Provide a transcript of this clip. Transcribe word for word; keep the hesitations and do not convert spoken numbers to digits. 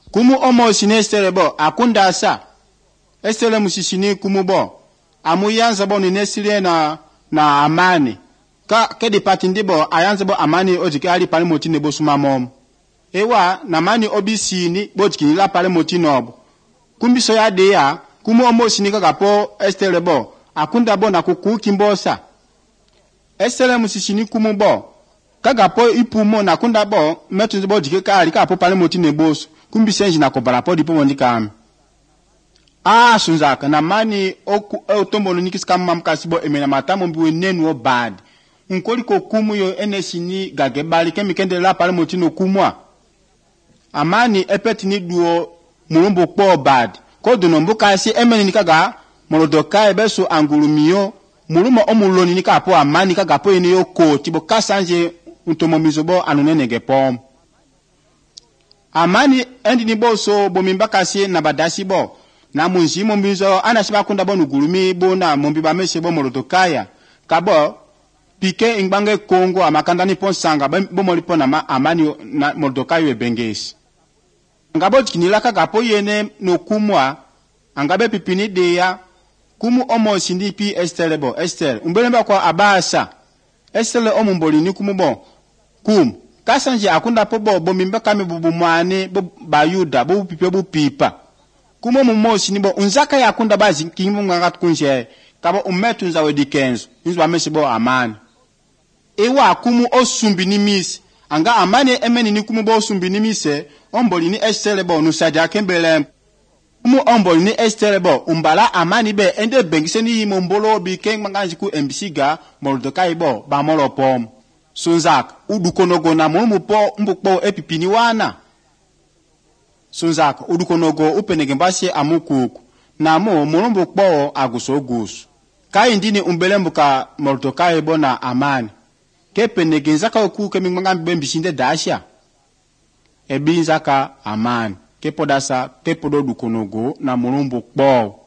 kumu omo sine Estere bo akunda asa Estere musishini kumu bo amu yanza bo ni nesile na na amani ka kedi patindi bo ayanza bo amani ojike ali pale motine bo sumamom ewa na mani obisini bo jikini la pale motine obo kumbiso ya de ya kumu omo sini ka gapo Estere bo akunda bo na kuku kimbosa Estere musishini kumu bo kagapo ipumo na kunda bo metu bo jike ka ali ka po pale motine boso kumbi senji na kobara po dipo mondika ah sunzaka na mani oku otombo no nikis kam mam kasibo emena matamo biwe nenu o bad nkoli ko kumu yo enesini gagebali kemi kende la pale motino kumwa amani epeti ni duo mulumbo po bad ko dono mbuka si emeni nikaga molodoka ebeso angulumiyo mulumo omuloni nika po amani kaga po ene yo ko tibo kasanje untomo mizobo anunenege pom amani endi ni boso bomimbaka si na badasi bo na munji mombizo anashiba kunda bo nugulumi bo na mombiba meshe bo molodokaya kabo pike ingbange Kongo amakanda ni ponsanga bo molipo na ma, amani na molodokaya ebengesi ngabo tikinila kaga po yene no kumwa angabe pipini deya kumu omo sindi pi Estere bo Estere umbelemba kwa abasa Estere omo mboli ni kumu bo kum kasanje akunda po bo bomimba kame bubu mwane bo bayuda bo pipe bo pipa kumo mumosi ni bo unzaka ya akunda bazi kimu nganga kunje kabo umetu nza we dikenzo nzo amesi bo amani ewa kumu osumbi ni misi anga amani emeni ni kumu bo osumbi ni mise omboli ni Estere bo nusaja kembele kumu omboli ni Estere bo umbala amani be ende bengise ni mombolo bi kenganga ku embisiga Mordekai bo ba molo pom sunzak udukonogo na mumupo mbukpo epipini wana sunzak udukonogo upenege mbasi amukuku na mo mulumbukpo aguso gusu kai ndini umbelembuka Mordekai bo na amani kepenege nzaka okuke minganga mbembisinde dasha ebinzaka amani kepodasa kepodo dukonogo na mulumbukpo